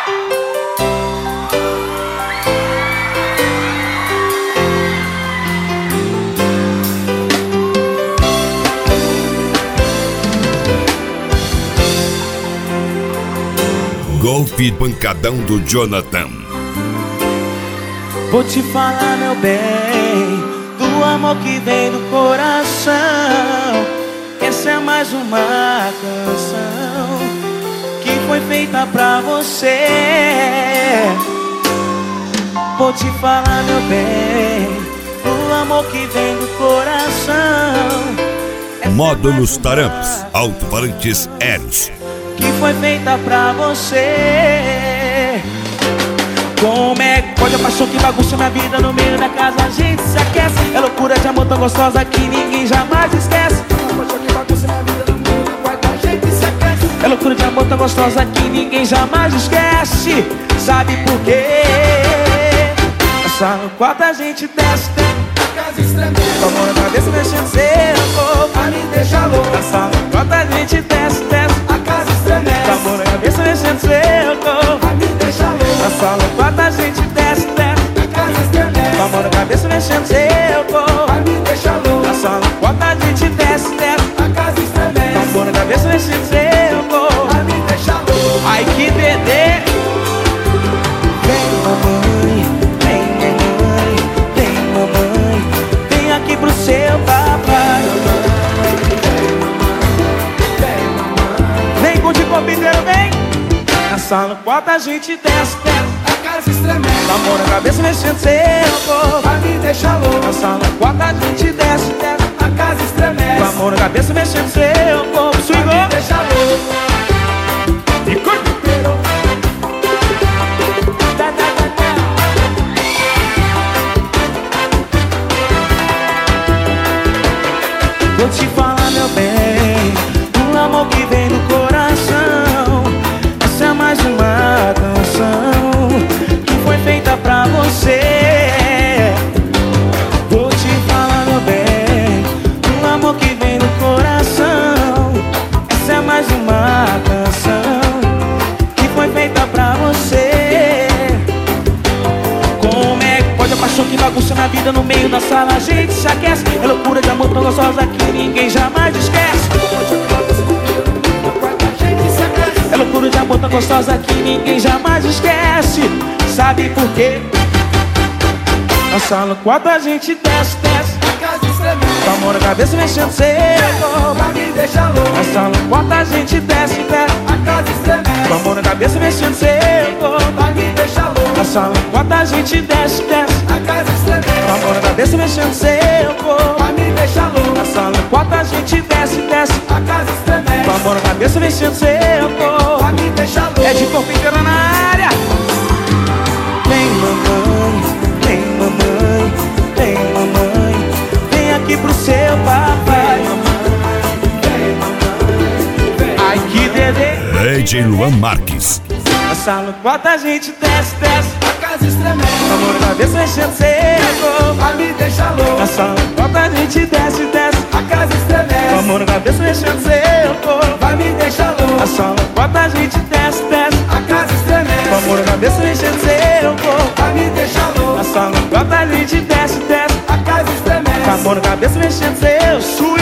Golpe pancadão do Jonathan. Vou te falar, meu bem, do amor que vem do coração. Essa é mais uma canção que foi feita pra você. Vou te falar, meu bem, do amor que vem do coração. Módulos Taramps, alto-falantes Eros, que foi feita pra você. Como é que pode a paixão que bagunça minha vida? No meio da casa a gente se aquece. É loucura de amor tão gostosa que ninguém jamais esquece. É loucura de amor tão gostosa que ninguém jamais esquece. Sabe por quê? Nessa no quarto a gente desce, a casa estremece. Com a mão na cabeça mexendo seu corpo, a me deixa louco. Nessa no quarto a gente desce, a casa estremece. Com a mão na cabeça mexendo seu corpo, a me deixa louco. Na sala no quarto a gente desce, a casa estremece. Com a mão na cabeça mexendo seu corpo, a me deixa louco. Na sala no quarto a gente desce, a casa estremece. Com a mão na cabeça mexendo seu corpo, a me deixa louco. Ai que dedê. Vem mamãe, vem mamãe, vem mamãe, vem aqui pro seu papai. Vem com o de corpo inteiro, vem. Na sala no quarto a gente desce, a casa estremece. Com a mão na cabeça mexendo seu corpo, a me deixa louco. Na sala no quarto a gente desce, a casa estremece. Com a mão na cabeça mexendo seu corpo, swingou, a me deixa louco. E corpo inteiro. Vou te falar, meu bem, do amor que vem do coração. Essa é mais uma canção que foi feita pra você. Vou te falar, meu bem, do amor que vem do coração. Essa é mais uma canção que foi feita pra você. Como é que pode a paixão que bagunça minha vida? No meio da sala a gente se aquece. É loucura de amor tão gostosa que ninguém jamais esquece. É loucura de amor tão gostosa que ninguém jamais esquece. Sabe por quê? Na sala no quarto a gente desce, a casa estremece. Com a mão na cabeça mexendo seu corpo, a me deixa louco. Na sala no quarto a gente desce, a casa estremece. Com a mão na cabeça mexendo seu corpo, a me deixa louco. Na sala no quarto a gente desce, a casa estremece. Com a mão na cabeça mexendo seu corpo, a me deixa louco. Na sala no quarto a gente desce, a casa estremece. Com a mão na cabeça mexendo seu corpo, a me deixa louco. É de corpo inteiro na área. Vem mamãe, vem mamãe, vem mamãe, vem aqui pro seu papai. Vem mamãe, vem. Ai que dedê. DJ Luan Marques. Na sala no quarto a gente desce, a casa estremece. Com a mão na cabeça mexendo seu corpo, a me deixa louco. Na sala no quarto a gente desce, a casa estremece. Com a mão na cabeça mexendo seu corpo, vai me deixar louco. Na sala no quarto a gente desce, a casa estremece. Com a mão na cabeça mexendo seu corpo, vai me deixar louco. Na sala no quarto a gente desce, a casa estremece. Com a mão na cabeça mexendo seu